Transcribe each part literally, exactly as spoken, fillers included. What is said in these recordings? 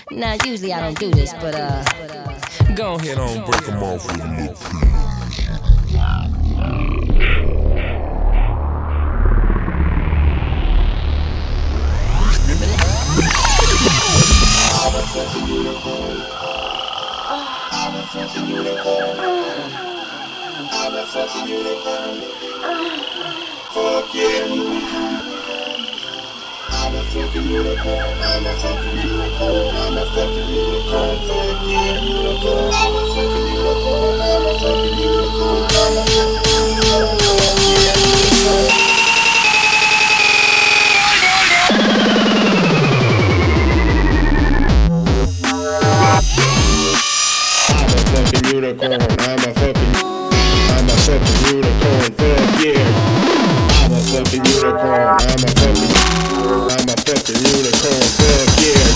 Now, usually I don't do this, but uh, go ahead on, break them off with a little I'm a fucking unicorn. I'm a fucking unicorn. I'm a fucking unicorn. Fuck yeah, unicorn. I'm a fucking unicorn. I'm a fucking unicorn. I'm a fucking unicorn. Fuck yeah, unicorn. I'm a fucking unicorn. I'm a fucking unicorn. I'm a fucking unicorn. Fuck yeah, unicorn. Unicorn, I'm a fucking, I'm a fucking unicorn, fuck yeah. I'm a fucking unicorn, I'm a fucking, I'm a fucking unicorn, fuck yeah.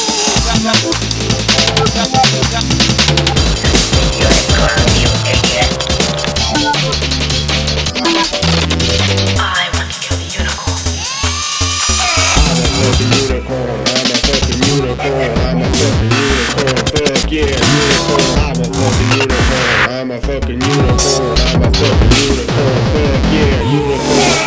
I want to kill the unicorn. I'm a fucking unicorn, I'm a fucking unicorn, I'm a fucking unicorn, fuck yeah, unicorn. I'm a fucking unicorn, I'm a fucking unicorn, I'm a fucking unicorn, fuck yeah, unicorn.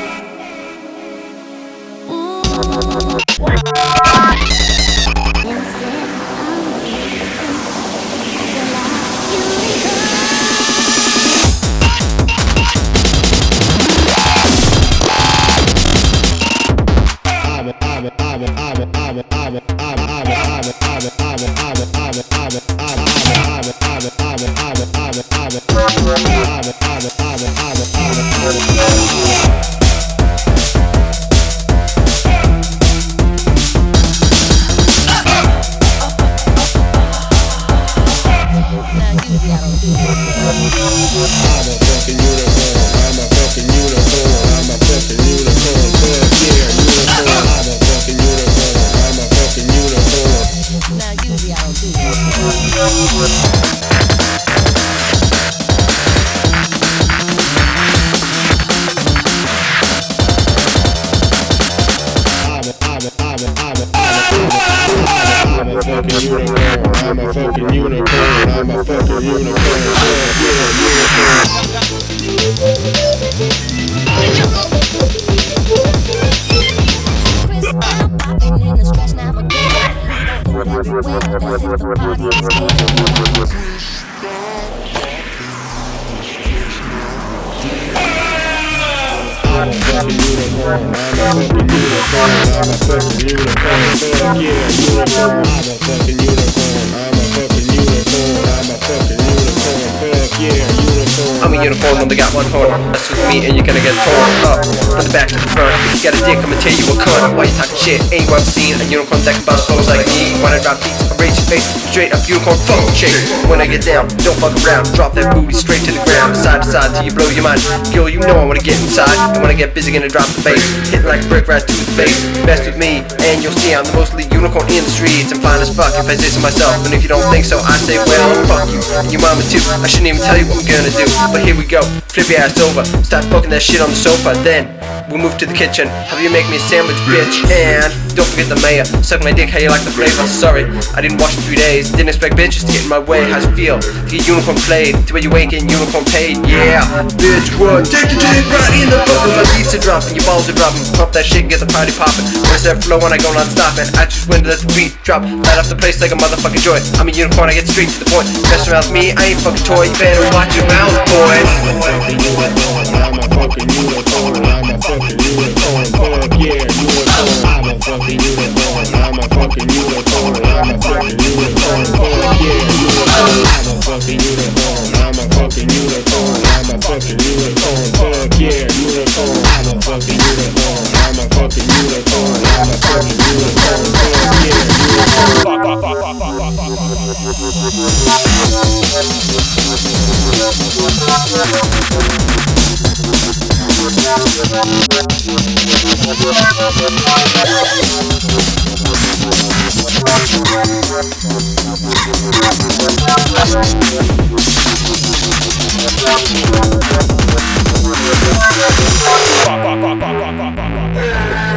I'm a fucking unicorn, I'm a fucking unicorn, I'm a fucking unicorn, I'm a fucking unicorn, I'm a fucking unicorn, fuck yeah, unicorn. I'm a fucking unicorn, I'm a fucking unicorn, I'm a fucking unicorn, fuck yeah, unicorn. I'm a unicorn, only got one horn. That's with me and you're gonna get torn up from the back to the front. If you got a dick, I'ma tell you a cunt. Why you talking shit? Ain't what I'm seeing. A unicorn that can bounce flows like me. When I drop beats, I raise your face. Straight up unicorn, fuck shake. When I get down, don't fuck around. Drop that booty straight to the ground, side to side till you blow your mind. Girl, you know I wanna get inside. And when I get busy, gonna drop the bass. Hit like a brick right to the face. Best with me, and you'll see I'm the most elite unicorn in the streets. I'm fine as fuck if I say so myself. And if you don't think so, I say, well, fuck you. And your mama too. I shouldn't even tell you what I'm gonna do. But here we go, flip your ass over. Start fucking that shit on the sofa. Then we'll move to the kitchen. Have you make me a sandwich, bitch? And don't forget the mayo. Suck my dick, how you like the flavor? Sorry, I didn't wash in three days. Didn't expect bitches to get in my way. How's it feel to get unicorn played? To where you ain't getting unicorn paid? Yeah, bitch, what? Take the dick right in the butt. My beats are dropping, your balls are dropping. Pump that shit, get the party popping. Where's that flow when I go non-stopping? I just went to let the beat drop. Light up the place like a motherfucking joy. I'm a unicorn, I get straight to the point. Mess around with me, I ain't fucking toy. You better watch your mouth, boy. I'm a fucking unicorn, I'm a fucking unicorn, I'm a fucking unicorn, fuck yeah, unicorn. I'm a fucking unicorn, I'm a fucking unicorn, I'm a fucking unicorn, fuck yeah, unicorn. I'm a fucking unicorn, I'm a fucking unicorn, I'm a fucking unicorn, fuck yeah, unicorn. I'm a fucking unicorn, I'm a fucking unicorn, I'm a fucking unicorn, fuck yeah, unicorn.